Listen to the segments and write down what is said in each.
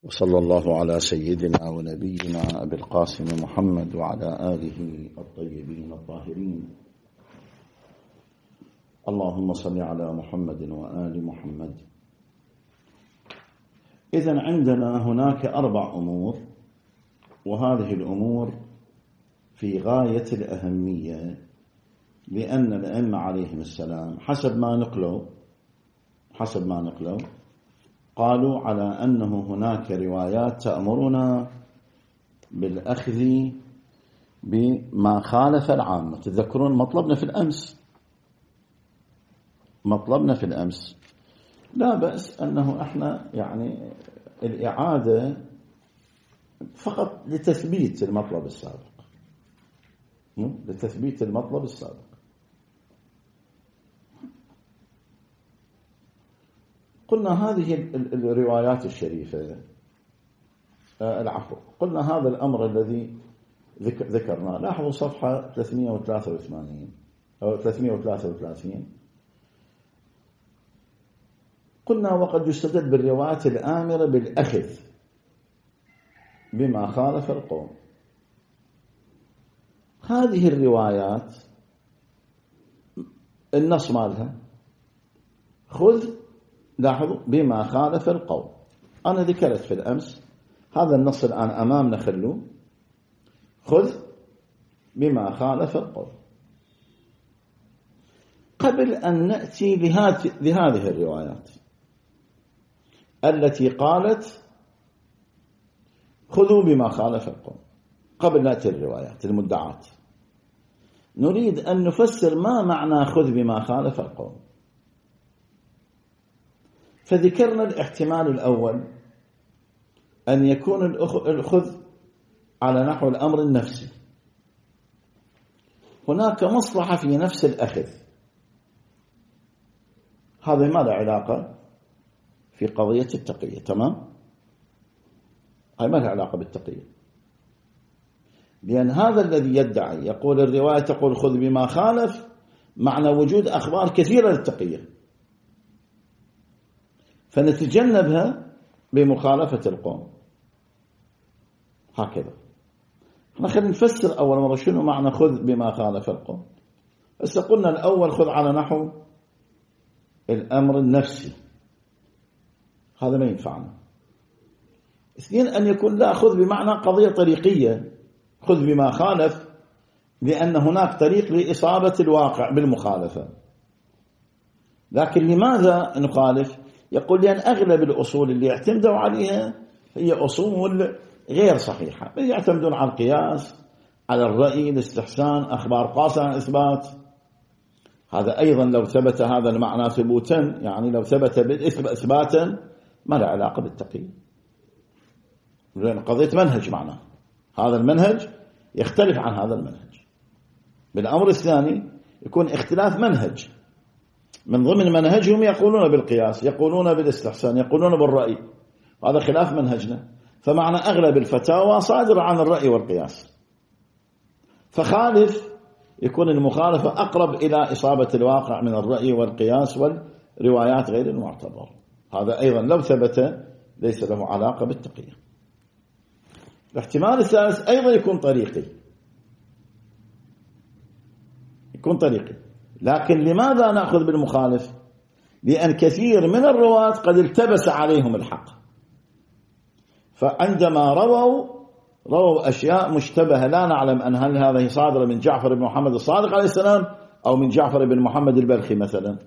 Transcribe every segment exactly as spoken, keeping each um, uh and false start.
وصلى الله على سيدنا ونبينا أبي القاسم محمد وعلى آله الطيبين الطاهرين. اللهم صل على محمد وآل محمد. إذن عندنا هناك أربع أمور، وهذه الأمور في غاية الأهمية، لأن الأئمة عليهم السلام حسب ما نقلوا حسب ما نقلوا قالوا على أنه هناك روايات تأمرنا بالأخذ بما خالف العامة. تذكرون مطلبنا في الأمس مطلبنا في الأمس لا بأس أنه احنا يعني الإعادة فقط لتثبيت المطلب السابق لتثبيت المطلب السابق. قلنا هذه الروايات الشريفة العفو قلنا هذا الأمر الذي ذكرناه. لاحظوا صفحة ثلاثمئة وثلاثة وثمانين أو ثلاثمئة وثلاثة وثلاثين. قلنا وقد يستدل بالروايات الآمرة بالأخذ بما خالف القوم. هذه الروايات النص مالها خذ لاحظوا بما خالف القول. أنا ذكرت في الأمس هذا النص الآن أمامنا، خلوه خذ بما خالف القول. قبل أن نأتي لهذه الروايات التي قالت خذوا بما خالف القول، قبل نأتي الروايات المدعات نريد أن نفسر ما معنى خذ بما خالف القول. فذكرنا الاحتمال الأول أن يكون الأخذ على نحو الأمر النفسي. هناك مصلحة في نفس الأخذ، هذا ما له علاقة في قضية التقية. تمام، هاي ما له علاقة بالتقية، لأن هذا الذي يدعي يقول الرواية تقول خذ بما خالف معنى وجود أخبار كثيرة للتقية، فنتجنبها بمخالفة القوم. هكذا خلينا نفسر أول مرة شنو معنى خذ بما خالف القوم. بس قلنا الأول خذ على نحو الأمر النفسي، هذا ما ينفعنا. اثنين أن يكون لا خذ بمعنى قضية طريقية، خذ بما خالف لأن هناك طريق لإصابة الواقع بالمخالفة. لكن لماذا نخالف؟ يقول لأن أغلب الأصول اللي يعتمدوا عليها هي أصول غير صحيحة، يعتمدون على القياس، على الرأي، الاستحسان، أخبار قاصرة عن إثبات. هذا أيضا لو ثبت هذا المعنى ثبوتا، يعني لو ثبت إثباتا ما له علاقة بالتقية، لأن قضية منهج معناه هذا المنهج يختلف عن هذا المنهج. بالأمر الثاني يكون اختلاف منهج، من ضمن منهجهم يقولون بالقياس، يقولون بالاستحسان، يقولون بالرأي، هذا خلاف منهجنا. فمعنى أغلب الفتاوى صادرة عن الرأي والقياس، فخالف يكون المخالفة أقرب إلى إصابة الواقع من الرأي والقياس والروايات غير المعتبرة. هذا أيضا لو ثبت ليس له علاقة بالتقية. الاحتمال الثالث أيضا يكون طريقي يكون طريقي لكن لماذا نأخذ بالمخالف؟ لأن كثير من الرواة قد التبس عليهم الحق، فعندما رووا رووا أشياء مشتبهة لا نعلم أن هل هذه صادرة من جعفر بن محمد الصادق عليه السلام أو من جعفر بن محمد البلخي مثلا.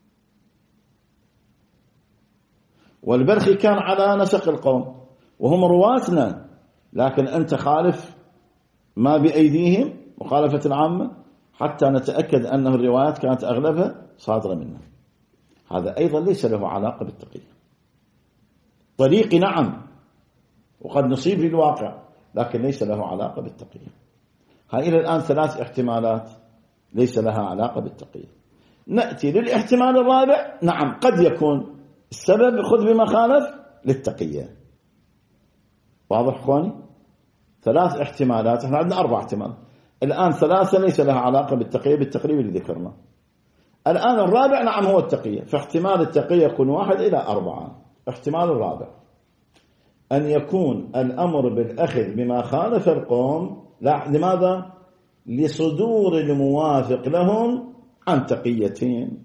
والبلخي كان على نسق القوم وهم رواتنا، لكن أنت خالف ما بأيديهم مخالفة العامة حتى نتأكد أن الروايات كانت أغلبها صادرة منه. هذا أيضا ليس له علاقة بالتقية. طريقي نعم وقد نصيب للواقع، لكن ليس له علاقة بالتقية. هاي إلى الآن ثلاث احتمالات ليس لها علاقة بالتقية. نأتي للاحتمال الرابع. نعم قد يكون السبب خذ بما خالف للتقية. واضح اخواني؟ ثلاث احتمالات، احنا عندنا اربع احتمالات الآن، ثلاثة ليس لها علاقة بالتقية بالتقريب اللي ذكرنا. الآن الرابع نعم هو التقية، فاحتمال التقية يكون واحد إلى أربعة. احتمال الرابع أن يكون الأمر بالأخذ بما خالف القوم. لا، لماذا؟ لصدور الموافق لهم عن تقيتين.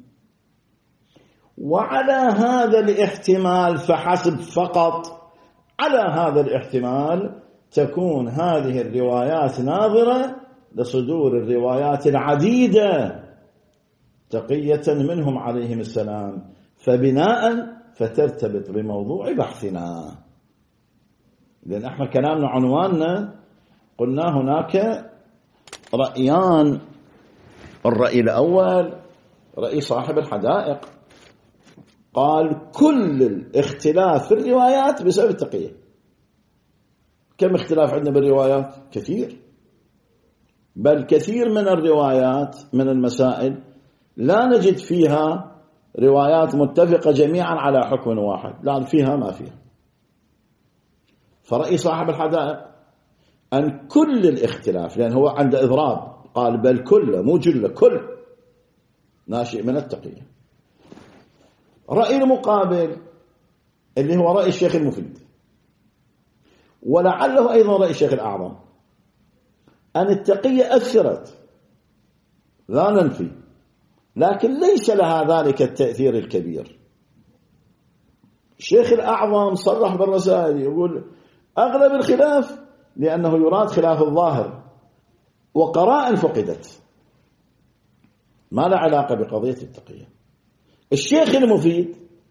وعلى هذا الاحتمال فحسب، فقط على هذا الاحتمال تكون هذه الروايات ناظرة لصدور الروايات العديدة تقية منهم عليهم السلام، فبناء فترتبط بموضوع بحثنا. لأن احنا كلامنا عنواننا قلنا هناك رأيان. الرأي الأول رأي صاحب الحدائق، قال كل الاختلاف في الروايات بسبب التقية. كم اختلاف عندنا بالروايات؟ كثير، بل كثير من الروايات من المسائل لا نجد فيها روايات متفقة جميعا على حكم واحد، لا فيها ما فيها. فرأي صاحب الحدائق أن كل الاختلاف، لأن هو عنده إضراب، قال بل كل، مو جل، كل ناشئ من التقية. رأي المقابل اللي هو رأي الشيخ المفيد، ولعله أيضا رأي الشيخ الأعظم، أن التقية أثرت، لا ننفي، لكن ليس لها ذلك التأثير الكبير. الشيخ الأعظم صرح بالرسائل يقول أغلب الخلاف لأنه يراد خلاف الظاهر وقرائن فقدت، ما له علاقة بقضية التقية. الشيخ المفيد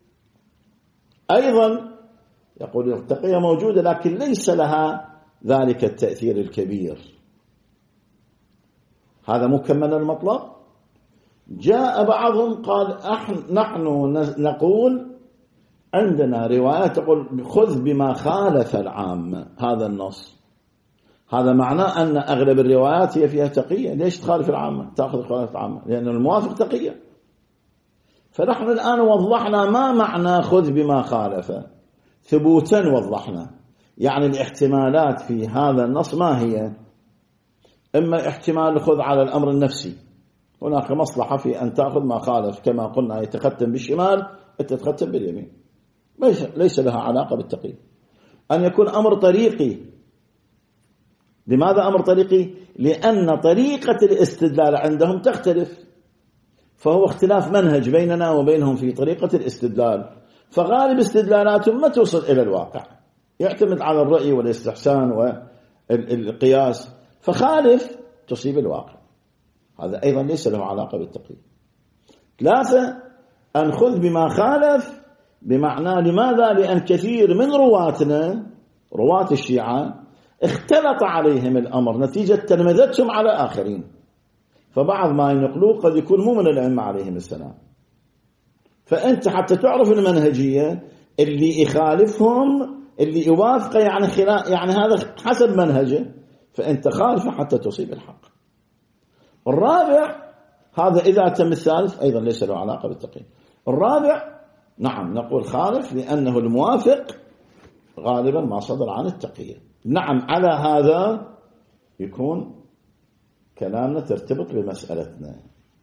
أيضا يقول التقية موجودة لكن ليس لها ذلك التأثير الكبير. هذا مكمل المطلب. جاء بعضهم قال نحن نقول عندنا روايات تقول خذ بما خالف العام هذا النص. هذا معناه أن أغلب الروايات هي فيها تقية. ليش تخالف العامة؟ تأخذ خالف العامة لأن الموافق تقية. فنحن الآن وضحنا ما معنى خذ بما خالف، ثبوتا وضحنا، يعني الاحتمالات في هذا النص ما هي؟ إما احتمال خذ على الأمر النفسي، هناك مصلحة في أن تأخذ ما خالف، كما قلنا يتختم بالشمال تتختم باليمين، ليس لها علاقة بالتقية. أن يكون أمر طريقي. لماذا أمر طريقي؟ لأن طريقة الاستدلال عندهم تختلف، فهو اختلاف منهج بيننا وبينهم في طريقة الاستدلال، فغالب استدلالاتهم ما توصل إلى الواقع، يعتمد على الرأي والاستحسان والقياس، فخالف تصيب الواقع. هذا أيضا ليس له علاقة بالتقييد. ثلاثة، أن خذ بما خالف بمعنى لماذا؟ لأن كثير من رواتنا رواة الشيعة اختلط عليهم الأمر نتيجة تلمذتهم على آخرين، فبعض ما ينقلوه قد يكون مو من الأئمة عليهم السلام، فأنت حتى تعرف المنهجية اللي يخالفهم اللي يوافق يعني خلاف يعني هذا حسب منهجه، فأنت خالفه حتى تصيب الحق. الرابع، هذا إذا تم الثالث أيضا ليس له علاقة بالتقييد. الرابع نعم نقول خالف لأنه الموافق غالبا ما صدر عن التقييد. نعم على هذا يكون كلامنا ترتبط بمسألتنا.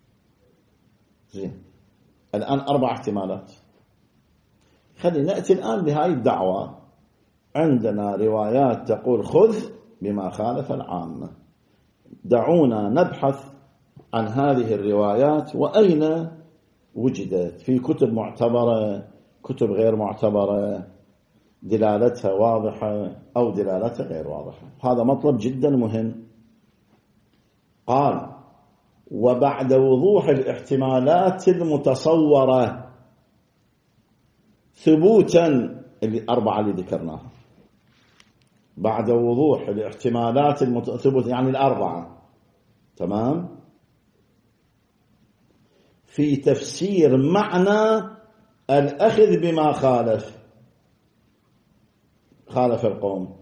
زين، الآن أربع احتمالات. خلينا نأتي الآن بهاي الدعوة. عندنا روايات تقول خذ بما خالف العامة. دعونا نبحث عن هذه الروايات وأين وجدت، في كتب معتبرة، كتب غير معتبرة، دلالتها واضحة أو دلالتها غير واضحة. هذا مطلب جدا مهم. قال وبعد وضوح الاحتمالات المتصورة ثبوتا، الأربعة اللي ذكرناها، بعد وضوح الاحتمالات المتصورة يعني الأربعة، تمام، في تفسير معنى الأخذ بما خالف خالف القوم،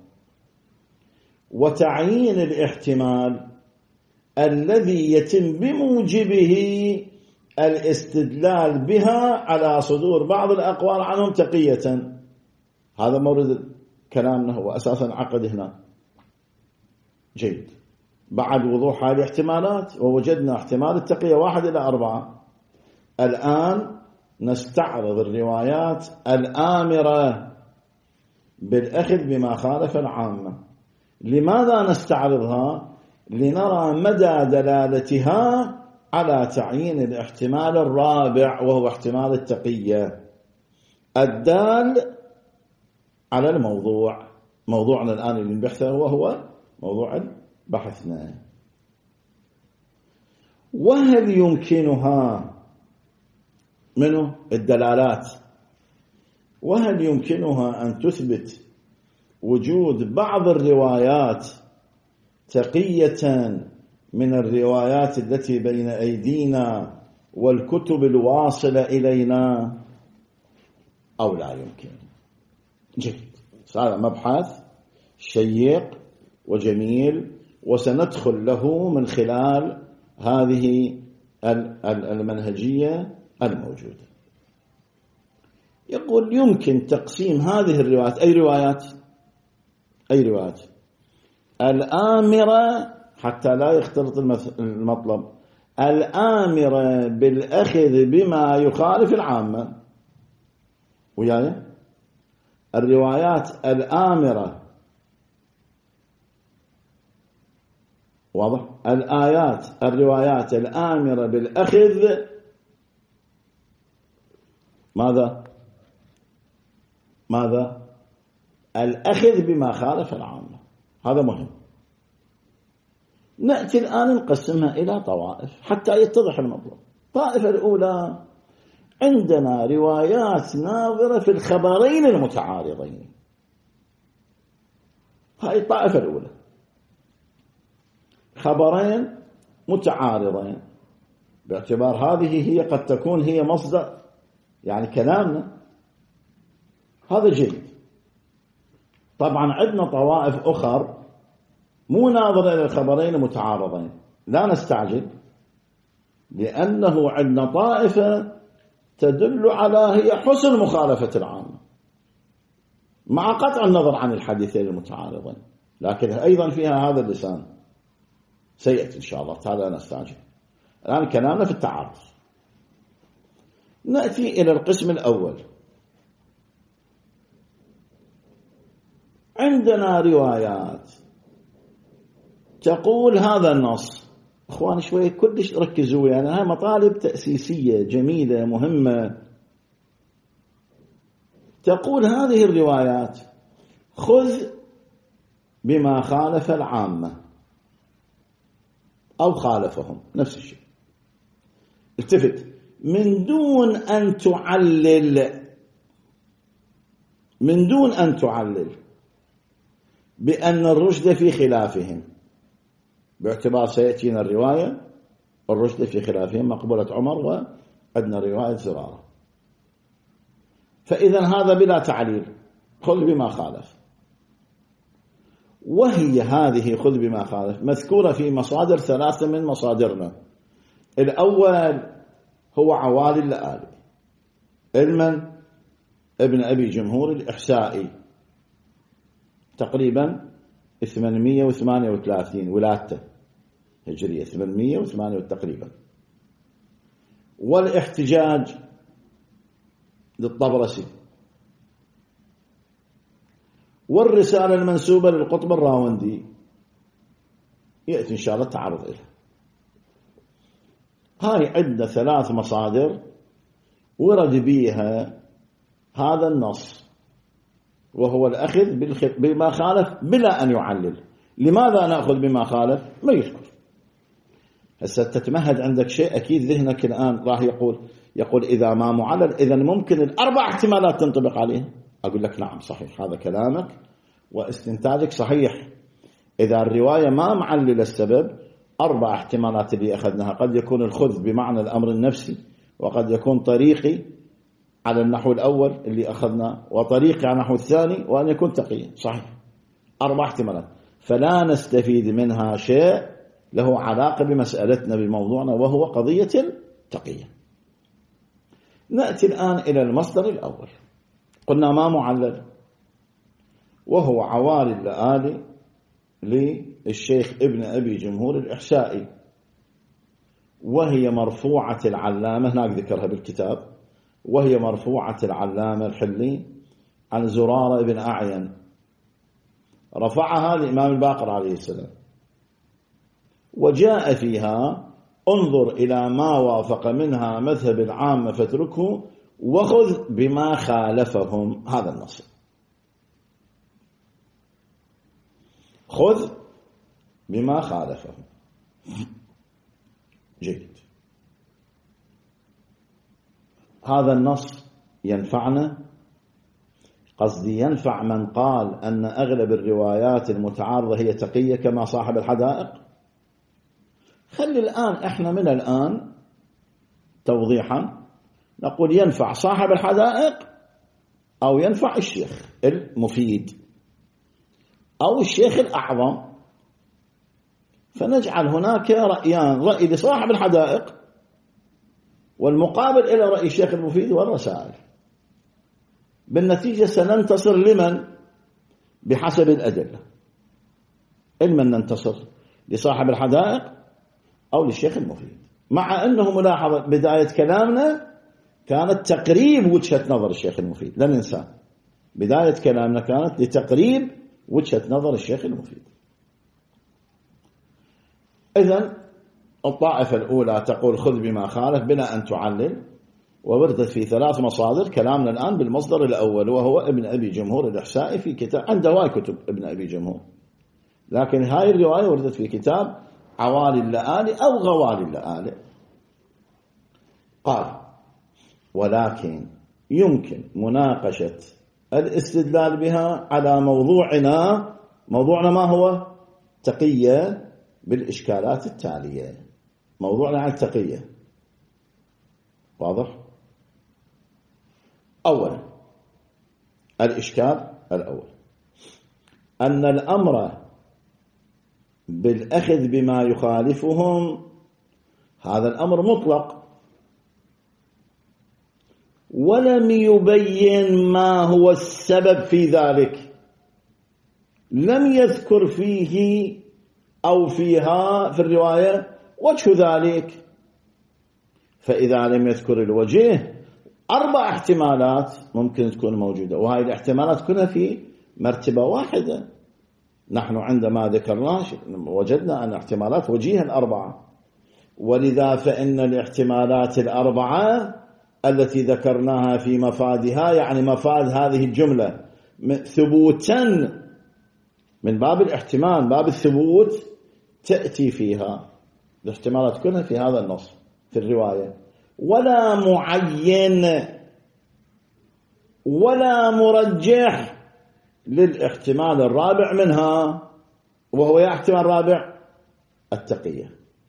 وتعيين الاحتمال الذي يتم بموجبه الاستدلال بها على صدور بعض الأقوال عنهم تقية. هذا مورد كلامنا، هو أساسا عقد هنا. جيد، بعد وضوح هذه الاحتمالات ووجدنا احتمال التقية واحد إلى أربعة. الآن نستعرض الروايات الآمرة بالأخذ بما خالف العامة. لماذا نستعرضها؟ لنرى مدى دلالتها على تعيين الاحتمال الرابع، وهو احتمال التقية الدال على الموضوع. موضوعنا الآن اللي نبحثه وهو موضوع بحثنا. وهل يمكنها منه الدلالات، وهل يمكنها أن تثبت وجود بعض الروايات تقية من الروايات التي بين أيدينا والكتب الواصلة إلينا، أو لا يمكن؟ جيد، هذا مبحث شيق وجميل، وسندخل له من خلال هذه المنهجية الموجودة. يقول يمكن تقسيم هذه الروايات. أي روايات؟ أي روايات؟ الآمرة، حتى لا يختلط المطلب، الآمرة بالأخذ بما يخالف العامة، وياي الروايات الآمرة، واضح؟ الآيات الروايات الآمرة بالأخذ ماذا؟ ماذا؟ الأخذ بما خالف العامة. هذا مهم. نأتي الآن نقسمها إلى طوائف حتى يتضح المطلب. الطائفة الأولى، عندنا روايات ناظرة في الخبرين المتعارضين. هاي الطائفة الأولى، خبرين متعارضين، باعتبار هذه هي قد تكون هي مصدر يعني كلامنا. هذا جيد. طبعا عندنا طوائف أخر مو ناظرة إلى الخبرين المتعارضين، لا نستعجل، لأنه عندنا طائفة تدل على هي حسن مخالفة العامة مع قطع النظر عن الحديثين المتعارضين، لكن أيضا فيها هذا اللسان سيأتي إن شاء الله تعالى. لا نستعجل، الآن كلامنا في التعارض. نأتي إلى القسم الأول. عندنا روايات تقول هذا النص، أخوان شوي كلش ركزوا، يعني هاي مطالب تأسيسية جميلة مهمة. تقول هذه الروايات خذ بما خالف العامة أو خالفهم، نفس الشيء. التفت، من دون أن تعلل، من دون أن تعلل بأن الرشد في خلافهم، باعتبار سيأتينا الرواية الرشد في خلافهم مقبولة عمر، وعندنا رواية زرارة. فإذا هذا بلا تعليل، خذ بما خالف. وهي هذه خذ بما خالف مذكورة في مصادر ثلاثة من مصادرنا. الأول هو عوالي اللآلي، المن ابن أبي جمهور الإحسائي، تقريبا ثمانمئة وثمانية وثلاثين ولادته هجرية، ثمانمئة وثمانية تقريبا. والاحتجاج للطبرسي، والرسالة المنسوبة للقطب الراوندي يأتي إن شاء الله تعرض إليه. هاي عندنا ثلاث مصادر ورد بيها هذا النص، وهو الأخذ بما خالف بلا أن يعلل. لماذا نأخذ بما خالف؟ ما يذكر. هسه تتمهد عندك شيء أكيد ذهنك الآن راح يقول يقول إذا ما معلل إذا ممكن الأربع احتمالات تنطبق عليه. أقول لك نعم صحيح، هذا كلامك واستنتاجك صحيح. إذا الرواية ما معلل السبب، أربع احتمالات اللي أخذناها، قد يكون الخذ بمعنى الأمر النفسي، وقد يكون طريقي على النحو الأول اللي أخذنا، وطريقي على النحو الثاني، وأن يكون تقيا. صحيح، أربع احتمالات، فلا نستفيد منها شيء له علاقة بمسألتنا بموضوعنا وهو قضية التقية. نأتي الآن إلى المصدر الأول، قلنا ما معلل، وهو عوالي اللآلي للشيخ ابن أبي جمهور الإحسائي، وهي مرفوعة العلامة، هناك ذكرها بالكتاب، وهي مرفوعة العلامة الحلي عن زرارة بن أعين رفعها للإمام الباقر عليه السلام، وجاء فيها: انظر إلى ما وافق منها مذهب العامة فاتركه وخذ بما خالفهم. هذا النص، خذ بما خالفهم. جيد. هذا النص ينفعنا، قصدي ينفع من قال أن أغلب الروايات المتعارضة هي تقية كما صاحب الحدائق. خلي الآن إحنا من الآن توضيحا نقول ينفع صاحب الحدائق أو ينفع الشيخ المفيد أو الشيخ الأعظم، فنجعل هناك رأيان: رأي لصاحب الحدائق والمقابل إلى رأي الشيخ المفيد والرسائل. بالنتيجة سننتصر لمن؟ بحسب الأدلة. إما ننتصر لصاحب الحدائق أو للشيخ المفيد، مع أنه ملاحظة بداية كلامنا كانت تقريب وجهة نظر الشيخ المفيد، لا ننسى بداية كلامنا كانت لتقريب وجهة نظر الشيخ المفيد. إذن الطائفة الأولى تقول خذ بما خالف بلا أن تعلل، ووردت في ثلاث مصادر. كلامنا الآن بالمصدر الأول وهو ابن أبي جمهور الإحسائي في كتاب، عنده هواي كتب ابن أبي جمهور، لكن هاي الرواية وردت في كتاب عوالي اللآلئ أو غوالي اللآلئ. قال: ولكن يمكن مناقشة الاستدلال بها على موضوعنا. موضوعنا ما هو؟ تقية، بالإشكالات التالية. موضوعنا عن التقية، واضح؟ أولا، الإشكال الأول أن الأمر بالأخذ بما يخالفهم هذا الأمر مطلق، ولم يبين ما هو السبب في ذلك، لم يذكر فيه أو فيها في الرواية وجه ذلك. فإذا لم يذكر الوجه، أربع احتمالات ممكن تكون موجودة، وهذه الاحتمالات كلها في مرتبة واحدة. نحن عندما ذكرنا وجدنا أن احتمالات وجيه الأربعة، ولذا فإن الاحتمالات الأربعة التي ذكرناها في مفادها، يعني مفاد هذه الجملة ثبوتا من باب الاحتمال، باب الثبوت، تأتي فيها الاحتمالات كلها في هذا النص في الرواية، ولا معين ولا مرجح للاحتمال الرابع منها، وهو يا احتمال رابع التقية.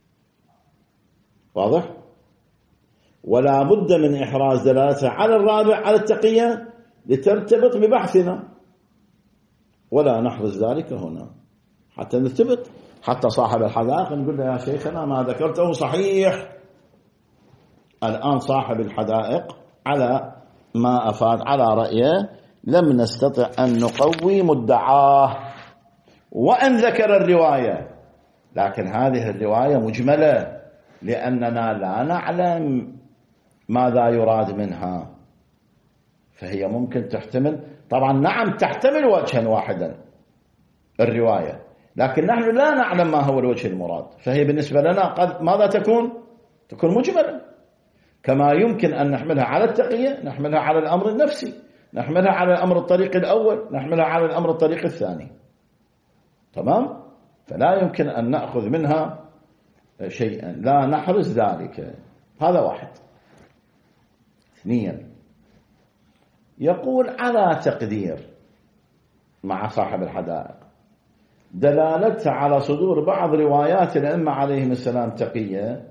واضح؟ ولا بد من إحراز دلالتها على الرابع على التقية لترتبط ببحثنا، ولا نحرز ذلك هنا حتى نرتبط، حتى صاحب الحدائق نقول له يا شيخنا ما ذكرته صحيح. الآن صاحب الحدائق على ما أفاد على رأيه لم نستطع أن نقوي مدعاه، وأن ذكر الرواية، لكن هذه الرواية مجملة لأننا لا نعلم ماذا يراد منها، فهي ممكن تحتمل، طبعا نعم تحتمل وجها واحدا الرواية، لكن نحن لا نعلم ما هو الوجه المراد، فهي بالنسبة لنا قد ماذا تكون؟ تكون مجملة. كما يمكن أن نحملها على التقية، نحملها على الأمر النفسي، نحملها على الأمر الطريق الأول، نحملها على الأمر الطريق الثاني. تمام؟ فلا يمكن أن نأخذ منها شيئا، لا نحرز ذلك. هذا واحد. اثنين، يقول على تقدير مع صاحب الحدائق دلالتها على صدور بعض روايات الأئمة عليهم السلام تقية،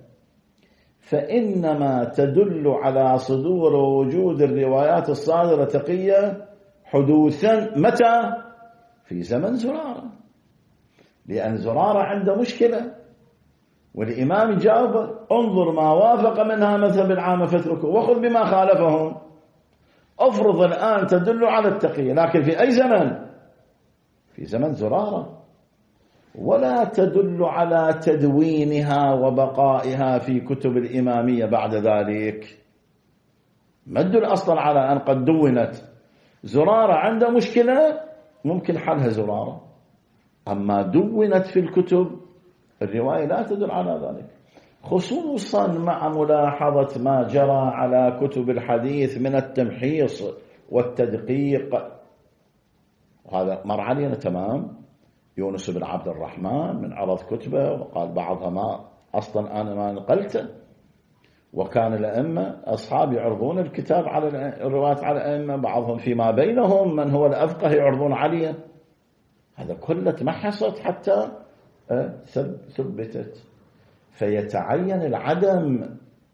فإنما تدل على صدور وجود الروايات الصادرة تقية حدوثا متى؟ في زمن زرارة، لأن زرارة عنده مشكلة، والإمام جاوب انظر ما وافق منها مذهب العامة فاتركه وخذ بما خالفهم. افرض الآن تدل على التقية، لكن في أي زمن؟ في زمن زرارة، ولا تدل على تدوينها وبقائها في كتب الإمامية بعد ذلك. ما تدل أصلا على أن قد دونت، زرارة عنده مشكلة ممكن حلها زرارة، أما دونت في الكتب الرواية لا تدل على ذلك، خصوصا مع ملاحظة ما جرى على كتب الحديث من التمحيص والتدقيق. وهذا مر علينا تمام. يونس بن عبد الرحمن من عرض كتبه وقال بعضها ما أصلا أنا ما نقلته، وكان الأئمة أصحاب يعرضون الكتاب على الروايات على الأئمة، بعضهم فيما بينهم من هو الأفقه يعرضون عليه. هذا كله تمحصت حتى ثبتت. فيتعين العدم،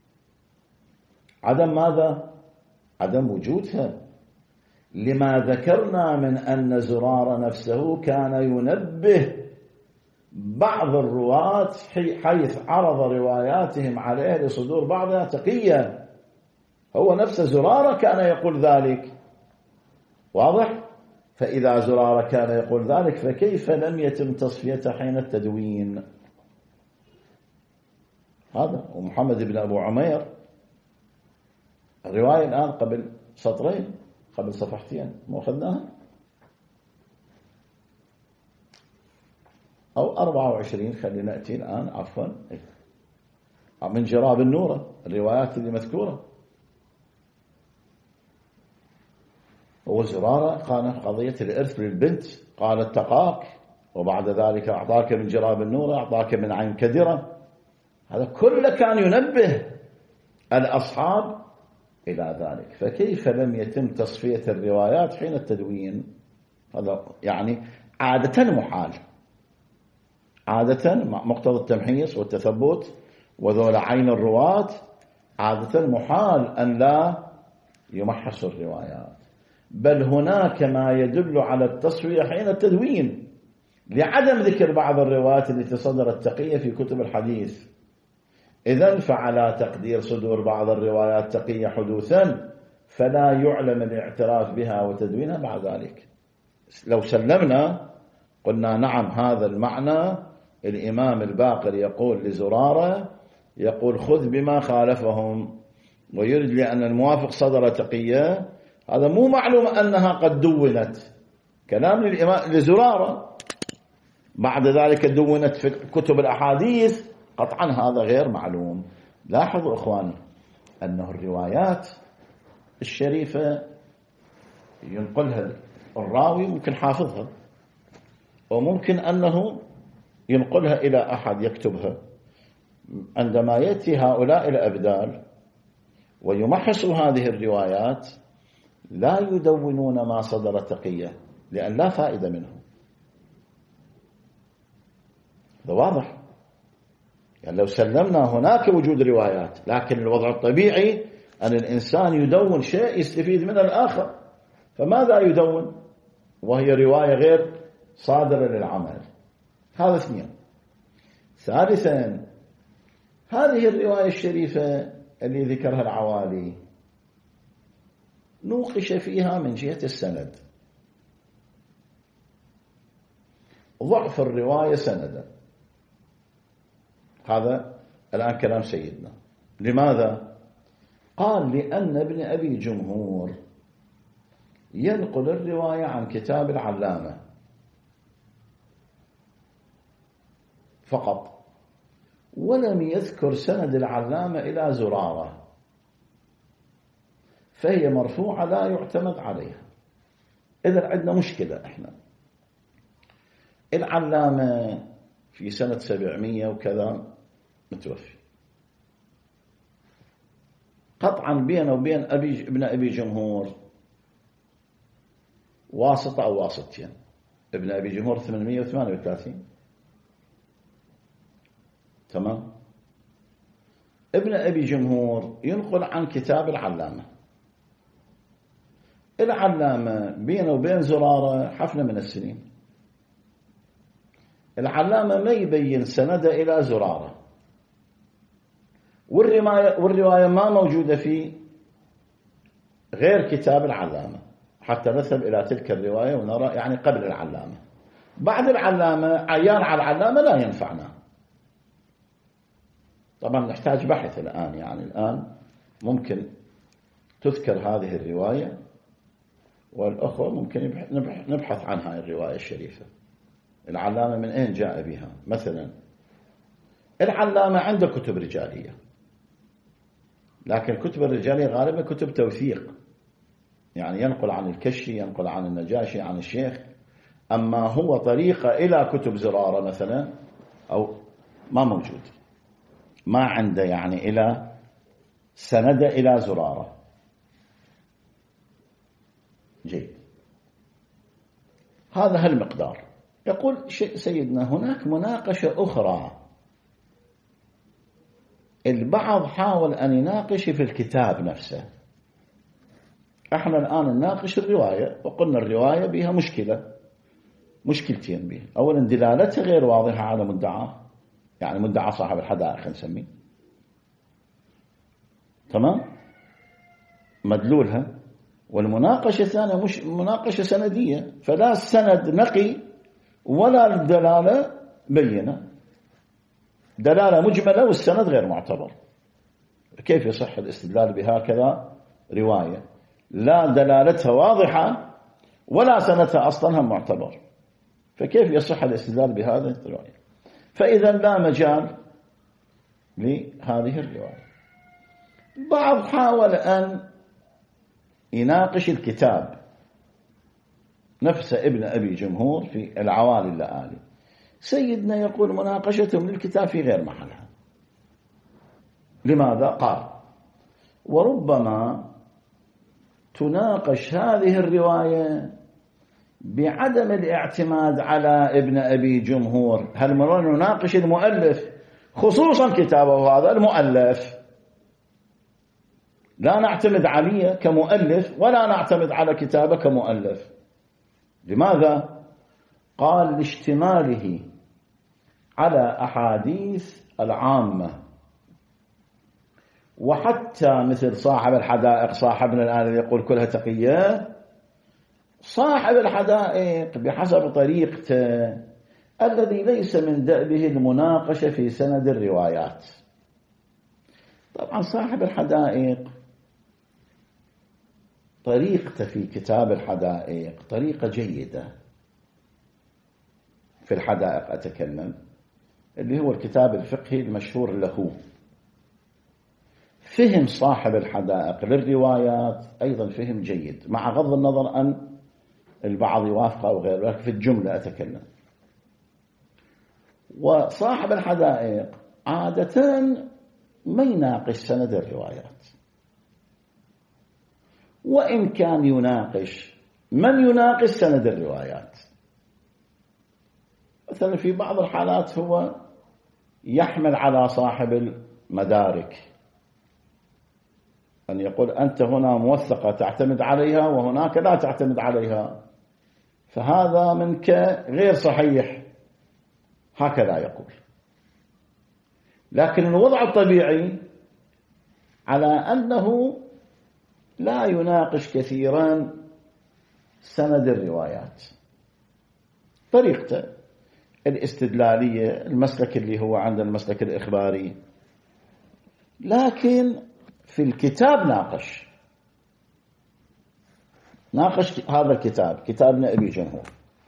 عدم ماذا؟ عدم وجودها، لما ذكرنا من أن زرار نفسه كان ينبه بعض الرواة حيث عرض رواياتهم عليه لصدور بعضها تقيا. هو نفسه زرارة كان يقول ذلك، واضح؟ فإذا زرارة كان يقول ذلك فكيف لم يتم تصفيته حين التدوين؟ هذا. ومحمد بن أبو عمير الرواية الآن قبل سطرين قبل صفحتين ما أخذناها، أو أربعة وعشرين خلينا نأتي الآن عفوا من جراب النورة الروايات اللي مذكورة. هو زرارة قال قضية الإرث للبنت قال اتقاك، وبعد ذلك أعطاك من جراب النورة، أعطاك من عين كدرة. هذا كله كان ينبه الأصحاب إلى ذلك. فكيف لم يتم تصفية الروايات حين التدوين؟ هذا يعني عادة محال، عادة مقتضى التمحيص والتثبت وذول عين الرواة عادة محال أن لا يمحصوا الروايات، بل هناك ما يدل على التصفية حين التدوين لعدم ذكر بعض الروايات التي صدرت تقية في كتب الحديث. إذن فعلى تقدير صدور بعض الروايات تقية حدوثا فلا يعلم الاعتراف بها وتدوينها بعد ذلك. لو سلمنا قلنا نعم هذا المعنى الإمام الباقر يقول لزرارة، يقول خذ بما خالفهم، ويرد لأن الموافق صدر تقية، هذا مو معلوم أنها قد دونت، كلام للإمام لزرارة، بعد ذلك دونت في كتب الأحاديث، قطعا هذا غير معلوم. لاحظوا إخواني أنه الروايات الشريفة ينقلها الراوي ممكن حافظها، وممكن أنه ينقلها إلى أحد يكتبها. عندما يأتي هؤلاء الأبدال ويمحصوا هذه الروايات لا يدونون ما صدر تقية لأن لا فائدة منه. هذا واضح. يعني لو سلمنا هناك وجود روايات، لكن الوضع الطبيعي أن الإنسان يدون شيء يستفيد منه الآخر، فماذا يدون وهي رواية غير صادرة للعمل؟ هذا اثنين. ثالثا هذه الرواية الشريفة اللي ذكرها العوالي نوقش فيها من جهة السند، ضعف الرواية سندا. هذا الآن كلام سيدنا. لماذا؟ قال لأن ابن أبي جمهور ينقل الرواية عن كتاب العلامة فقط، ولم يذكر سند العلامة إلى زرارة، فهي مرفوعة لا يعتمد عليها. إذن عندنا مشكلة إحنا. العلامة في سنة سبعمية وكذا متوفي، قطعا بينه وبين أبي ابن أبي جمهور واسطة أو واسطتين. ابن أبي جمهور ثمانمية وثمانية وثلاثين، تمام. ابن أبي جمهور ينقل عن كتاب العلامة، العلامة بينه وبين زرارة حفلة من السنين، العلامة ما يبين سند إلى زرارة، والرواية, والرواية ما موجودة في غير كتاب العلامة، حتى نذهب إلى تلك الرواية ونرى يعني قبل العلامة. بعد العلامة عيان على العلامة لا ينفعنا. طبعا نحتاج بحث الآن، يعني الآن ممكن تذكر هذه الرواية والأخوة ممكن نبحث عن هاي الرواية الشريفة. العلامة من أين جاء بها؟ مثلا العلامة عنده كتب رجالية، لكن الكتب الرجالية غالبا كتب توثيق، يعني ينقل عن الكشي، ينقل عن النجاشي، عن الشيخ. أما هو طريقة إلى كتب زرارة مثلا أو ما موجود، ما عنده يعني إلى سند إلى زرارة. جيد، هذا هالمقدار. يقول سيدنا هناك مناقشة أخرى، البعض حاول أن يناقش في الكتاب نفسه. احنا الآن نناقش الرواية، وقلنا الرواية بها مشكلة، مشكلتين بها. أولا دلالتها غير واضحة على مدعاه، يعني مدعى صاحب الحدائق نسميه، تمام، مدلولها. والمناقشة الثانية مش مناقشة سندية، فلا السند نقي ولا الدلالة بينة، دلالة مجملة والسند غير معتبر. كيف يصح الاستدلال بهكذا رواية لا دلالتها واضحة ولا سندها أصلا هم معتبر؟ فكيف يصح الاستدلال بهذه الرواية؟ فإذا لا مجال لهذه الرواية. بعض حاول أن يناقش الكتاب نفس ابن أبي جمهور في العوالي اللآلي. سيدنا يقول مناقشتهم للكتاب في غير محلها. لماذا؟ قال وربما تناقش هذه الرواية بعدم الاعتماد على ابن أبي جمهور. هل مرة نناقش المؤلف، خصوصا كتابه هذا المؤلف، لا نعتمد عليه كمؤلف ولا نعتمد على كتابه كمؤلف. لماذا؟ قال لاشتماله على أحاديث العامة، وحتى مثل صاحب الحدائق صاحبنا الآن يقول كلها تقية، صاحب الحدائق بحسب طريقته الذي ليس من دأبه المناقشة في سند الروايات. طبعا صاحب الحدائق طريقته في كتاب الحدائق طريقة جيدة، في الحدائق أتكلم، اللي هو الكتاب الفقهي المشهور له. فهم صاحب الحدائق للروايات أيضا فهم جيد، مع غض النظر أن البعض يوافقه أو غيره، لكن في الجملة أتكلم. وصاحب الحدائق عادة ما يناقش سند الروايات، وإن كان يناقش من يناقش سند الروايات. مثلا في بعض الحالات هو يحمل على صاحب المدارك أن يقول أنت هنا موثقة تعتمد عليها وهناك لا تعتمد عليها، فهذا منك غير صحيح، هكذا يقول. لكن الوضع الطبيعي على أنه لا يناقش كثيرا سند الروايات، طريقته الاستدلالية، المسلك اللي هو عند المسلك الإخباري. لكن في الكتاب ناقش ناقش هذا الكتاب، كتابنا أبي جمهور،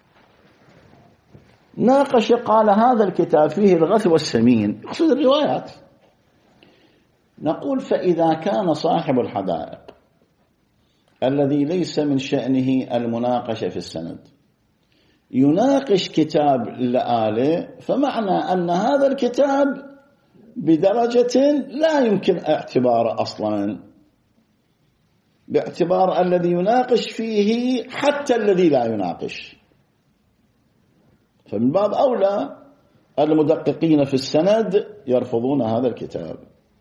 ناقش قال هذا الكتاب فيه الغث والسمين، يقصد الروايات. نقول فإذا كان صاحب الحدائق الذي ليس من شأنه المناقشة في السند يناقش كتاب لآله، فمعنى أن هذا الكتاب بدرجة لا يمكن اعتباره أصلا، باعتبار الذي يناقش فيه حتى الذي لا يناقش. فمن باب أولى المدققين في السند يرفضون هذا الكتاب.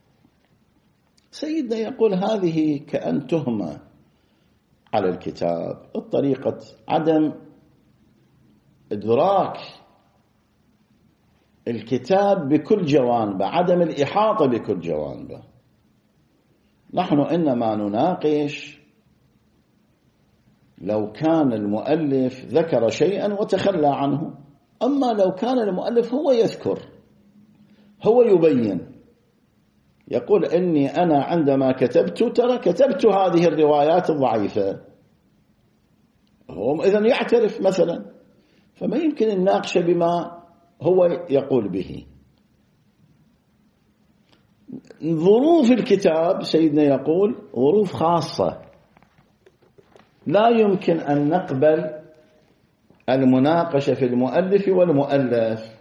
سيدنا يقول هذه كأن تهمة على الكتاب، الطريقة عدم إدراك الكتاب بكل جوانبه، عدم الإحاطة بكل جوانبه. نحن إنما نناقش لو كان المؤلف ذكر شيئا وتخلى عنه، أما لو كان المؤلف هو يذكر، هو يبين، يقول إني أنا عندما كتبت ترى كتبت هذه الروايات الضعيفة، هو إذن يعترف مثلا، فما يمكن الناقش بما هو يقول به. ظروف الكتاب سيدنا يقول ظروف خاصة، لا يمكن أن نقبل المناقشة في المؤلف والمؤلف.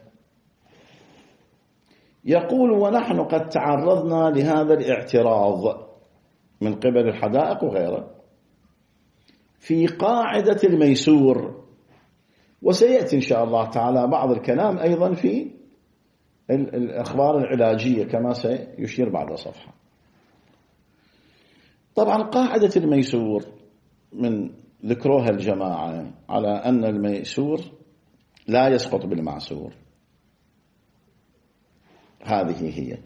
يقول ونحن قد تعرضنا لهذا الاعتراض من قبل الحدائق وغيره في قاعدة الميسور، وسيأتي إن شاء الله تعالى بعض الكلام أيضا في الأخبار العلاجية كما سيشير بعد صفحة. طبعا قاعدة الميسور من ذكروها الجماعة على أن الميسور لا يسقط بالمعسور، هذه هي.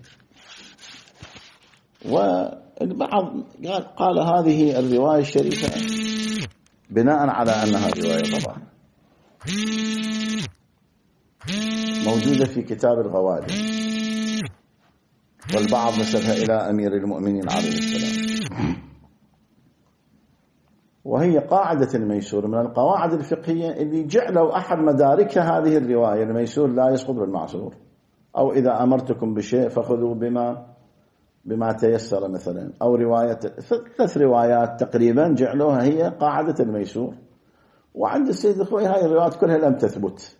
والبعض قال هذه الرواية الشريفة بناء على أنها رواية طبعا موجودة في كتاب الغوالي، والبعض نسبها إلى أمير المؤمنين عليه السلام. وهي قاعدة الميسور من القواعد الفقهية اللي جعلوا أحد مدارك هذه الرواية الميسور لا يسقط بالمعسور، أو إذا أمرتكم بشيء فخذوا بما بما تيسر مثلا، أو رواية ثلاث روايات تقريبا جعلوها هي قاعدة الميسور. وعند السيد الخوئي هذه الروايات كلها لم تثبت،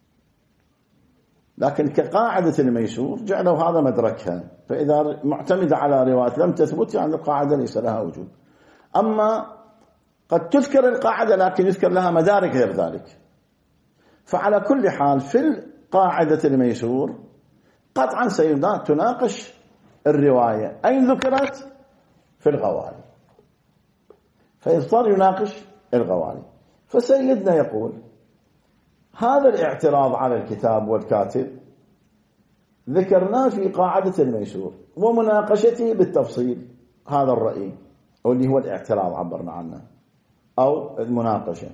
لكن كقاعدة الميسور جعلوا هذا مدركها. فإذا معتمد على روايات لم تثبت يعني القاعدة ليس لها وجود. أما قد تذكر القاعدة لكن يذكر لها مدارك غير ذلك. فعلى كل حال في قاعدة الميسور قطعا سيناقش الرواية أين ذكرت؟ في الغوالي، فيضطر يناقش الغوالي. فسيدنا يقول هذا الاعتراض على الكتاب والكاتب ذكرناه في قاعدة الميسور ومناقشته بالتفصيل، هذا الرأي أو اللي هو الاعتراض عبرنا عنه أو المناقشة.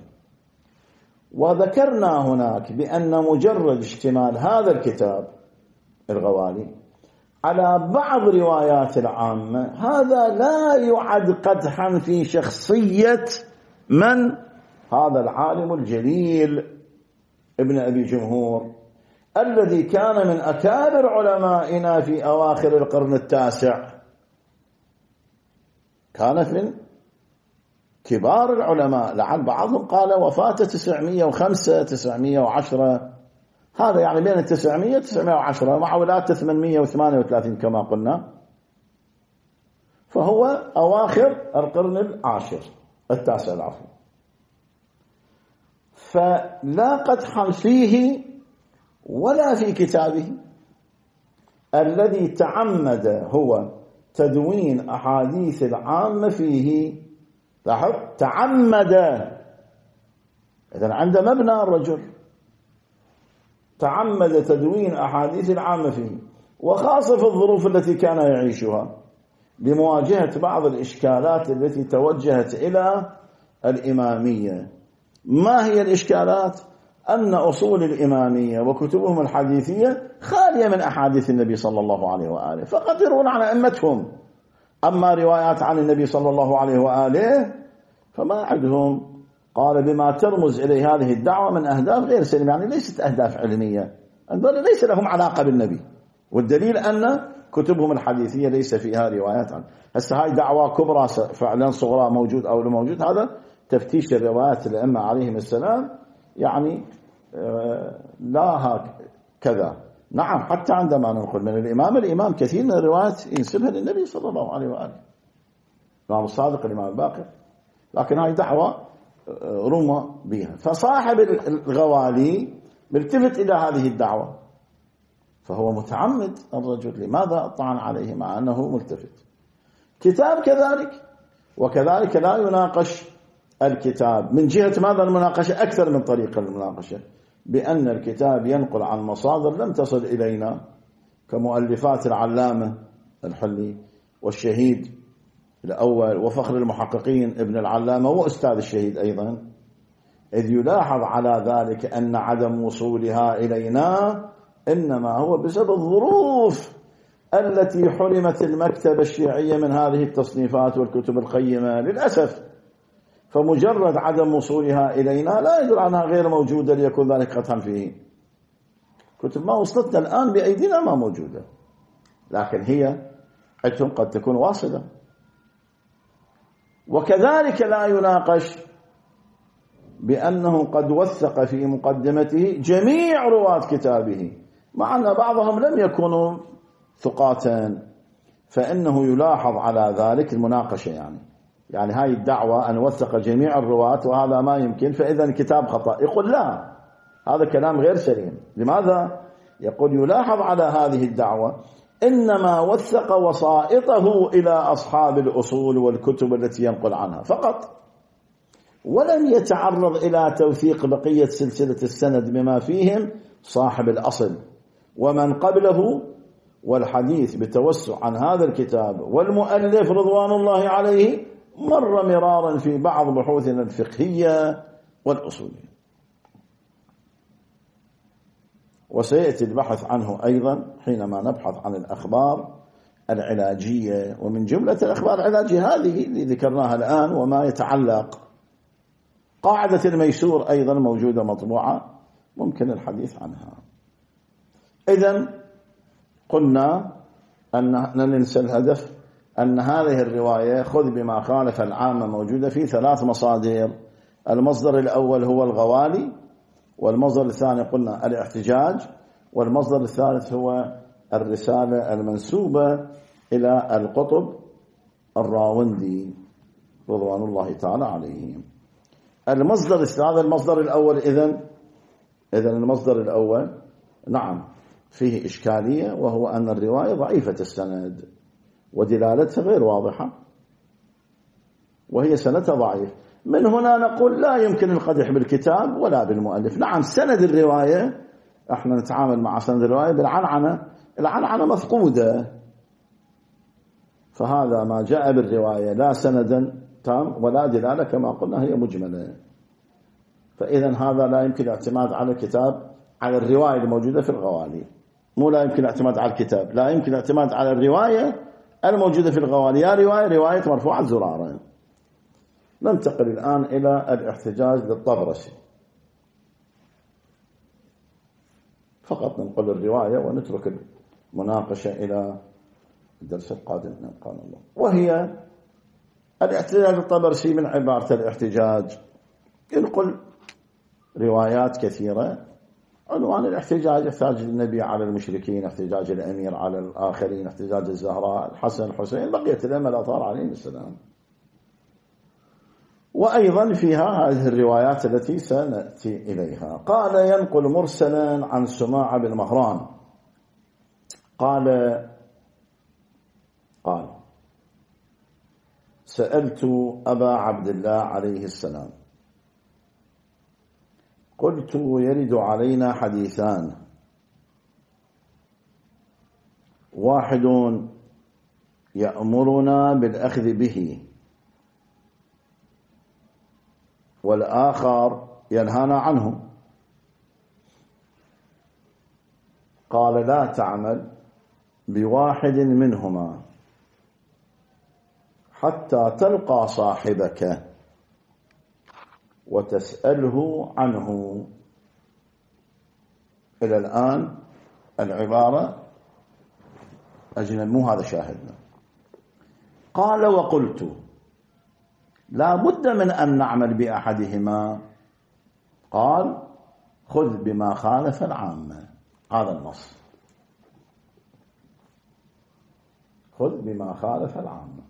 وذكرنا هناك بأن مجرد اشتمال هذا الكتاب الغوالي على بعض روايات العامة هذا لا يعد قدحا في شخصية من؟ هذا العالم الجليل ابن أبي جمهور الذي كان من أكابر علمائنا في أواخر القرن التاسع، كان من كبار العلماء، لعل بعضهم قال وفاته تسعمائة وخمسة تسعمائة وعشرة، هذا يعني بين التسعمائة وتسعمائة وعشرة مع ولاده ثمانمائة وثمانية وثلاثين كما قلنا، فهو أواخر القرن العاشر التاسع العفو. فلا قدحا فيه ولا في كتابه الذي تعمد هو تدوين أحاديث العامة فيه. لاحظ تعمد، إذن عنده مبنى الرجل، تعمد تدوين أحاديث العامة فيه، وخاصة في الظروف التي كان يعيشها لمواجهة بعض الإشكالات التي توجهت إلى الإمامية. ما هي الإشكالات؟ أن أصول الإمامية وكتبهم الحديثية خالية من أحاديث النبي صلى الله عليه وآله، فقد يرون عن أئمتهم، أما روايات عن النبي صلى الله عليه وآله فما عندهم. قال بما ترمز إليه هذه الدعوة من أهداف غير سليمة، يعني ليست أهداف علمية، هذول ليس لهم علاقة بالنبي، والدليل أن كتبهم الحديثية ليس فيها روايات عنه. هسه هاي دعوة كبرى فعلا صغرى موجود أو لا موجود، هذا تفتيش الروايات الأئمة عليهم السلام يعني لا هكذا. نعم حتى عندما ننقل من الإمام الإمام كثير من الروايات ينسبها للنبي صلى الله عليه وآله، الإمام الصادق الإمام الباقر، لكن هاي دعوة رمى بها. فصاحب الغوالي ملتفت إلى هذه الدعوة، فهو متعمد الرجل، لماذا طعن عليه مع أنه ملتفت؟ كتاب كذلك، وكذلك لا يناقش الكتاب من جهة ماذا المناقشة؟ أكثر من طريقة المناقشة، بأن الكتاب ينقل عن مصادر لم تصل إلينا كمؤلفات العلامة الحلي والشهيد الأول وفخر المحققين ابن العلامة وأستاذ الشهيد أيضا، إذ يلاحظ على ذلك أن عدم وصولها إلينا إنما هو بسبب الظروف التي حرمت المكتبة الشيعية من هذه التصنيفات والكتب القيمة للأسف. فمجرد عدم وصولها إلينا لا يدل عنها غير موجودة ليكون ذلك قدحا فيه. كتب ما وصلتنا الآن بأيدينا ما موجودة، لكن هي عندهم قد تكون واصلة. وكذلك لا يناقش بأنه قد وثق في مقدمته جميع رواة كتابه، مع أن بعضهم لم يكونوا ثقاتا، فإنه يلاحظ على ذلك المناقشة. يعني يعني هاي الدعوة أن وثق جميع الرواة وهذا ما يمكن، فإذا الكتاب خطأ. يقول لا، هذا كلام غير سليم. لماذا؟ يقول يلاحظ على هذه الدعوة إنما وثق وسائطه إلى أصحاب الأصول والكتب التي ينقل عنها فقط، ولم يتعرض إلى توثيق بقية سلسلة السند بما فيهم صاحب الأصل ومن قبله. والحديث بتوسع عن هذا الكتاب والمؤلف رضوان الله عليه مر مرارا في بعض بحوثنا الفقهية والأصولية، وسيأتي البحث عنه أيضا حينما نبحث عن الأخبار العلاجية، ومن جملة الأخبار العلاجية هذه اللي ذكرناها الآن وما يتعلق. قاعدة الميسور أيضا موجودة مطبوعة، ممكن الحديث عنها. إذن قلنا أن ننسى الهدف، أن هذه الرواية خذ بما خالف العامة موجودة في ثلاث مصادر. المصدر الأول هو الغوالي، والمصدر الثاني قلنا الاحتجاج، والمصدر الثالث هو الرسالة المنسوبة إلى القطب الراوندي رضوان الله تعالى عليهم. المصدر هذا المصدر الأول إذن إذن المصدر الأول نعم فيه إشكالية، وهو أن الرواية ضعيفة السند ودلالتها غير واضحة وهي سندها ضعيف. من هنا نقول لا يمكن القدح بالكتاب ولا بالمؤلف. نعم سند الرواية احنا نتعامل مع سند الرواية بالعنعنة، العنعنة مفقودة، فهذا ما جاء بالرواية لا سندا تام ولا دلالة كما قلنا هي مجملة، فإذا هذا لا يمكن الاعتماد على الكتاب على الرواية الموجودة في الغوالي. مو لا يمكن الاعتماد على الكتاب، لا يمكن الاعتماد على الرواية الموجودة في الغوالي، يا رواية رواية مرفوعة زرارة. ننتقل الآن إلى الاحتجاج للطبرسي، فقط ننقل الرواية ونترك المناقشة إلى الدرس القادم إن قال الله. وهي الاحتجاج للطبرسي من عبارة الاحتجاج، ينقل روايات كثيرة. عنوان الاحتجاج: احتجاج النبي على المشركين، احتجاج الأمير على الآخرين، احتجاج الزهراء، الحسن، الحسين، بقية الأئمة الأطهار عليهم السلام. وأيضا فيها هذه الروايات التي سنأتي إليها. قال ينقل مرسلا عن سماع بن مهران قال قال سألت أبا عبد الله عليه السلام قلت: يرد علينا حديثان، واحد يأمرنا بالأخذ به، والآخر ينهانا عنه. قال: لا تعمل بواحد منهما حتى تلقى صاحبك وتسأله عنه. إلى الآن العبارة أجنب، مو هذا شاهدنا. قال: وقلت لا بد من أن نعمل بأحدهما. قال: خذ بما خالف العامة. هذا النص، خذ بما خالف العامة.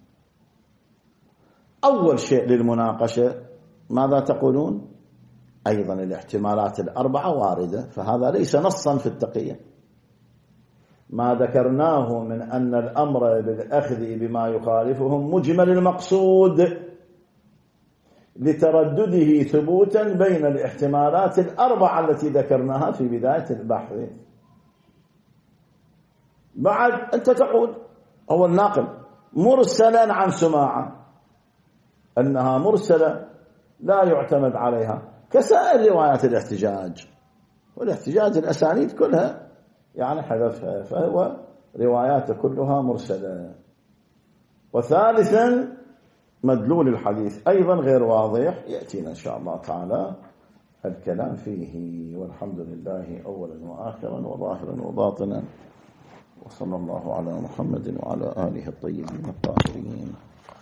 أول شيء للمناقشة ماذا تقولون؟ أيضا الاحتمالات الأربعة واردة، فهذا ليس نصا في التقية. ما ذكرناه من أن الأمر بالأخذ بما يخالفهم مجمل المقصود لتردده ثبوتا بين الاحتمالات الأربعة التي ذكرناها في بداية البحث. بعد أنت تقول هو الناقل مرسلا عن سماعة، أنها مرسلة لا يعتمد عليها كسائر روايات الاحتجاج، والاحتجاج الأسانيد كلها يعني حذفها، فهو رواياته كلها مرسلة. وثالثا مدلول الحديث أيضا غير واضح، يأتينا إن شاء الله تعالى الكلام فيه. والحمد لله أولا وآخرا وظاهرا وباطنا، وصلى الله على محمد وعلى آله الطيبين الطاهرين.